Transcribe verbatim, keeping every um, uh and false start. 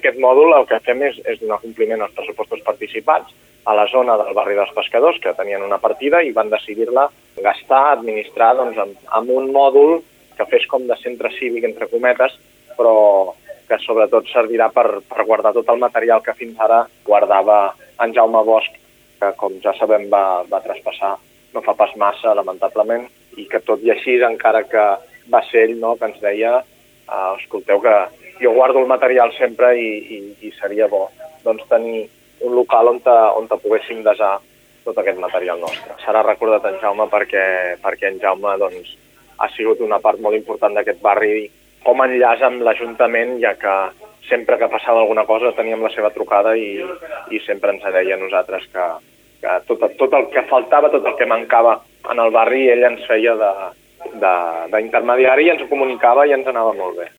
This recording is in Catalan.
aquest mòdul el que fem és, és donar compliment als pressupostos participats a la zona del barri dels Pescadors, que tenien una partida i van decidir-la gastar, administrar doncs, amb, amb un mòdul que fes com de centre cívic, entre cometes, però que sobretot servirà per, per guardar tot el material que fins ara guardava en Jaume Bosch, que com ja sabem va, va traspassar no fa pas massa, lamentablement, i que tot i així, encara que va ser ell, no, que ens deia uh, escolteu que jo guardo el material sempre i, i, i seria bo doncs, tenir un local on te, on te poguéssim desar tot aquest material nostre. Serà recordat en Jaume perquè, perquè en Jaume doncs, ha sigut una part molt important d'aquest barri com a enllaç amb l'Ajuntament, ja que sempre que passava alguna cosa teníem la seva trucada i, i sempre ens deia a nosaltres que, que tot, tot el que faltava, tot el que mancava en el barri, ell ens feia d'intermediari i ens ho comunicava i ens anava molt bé.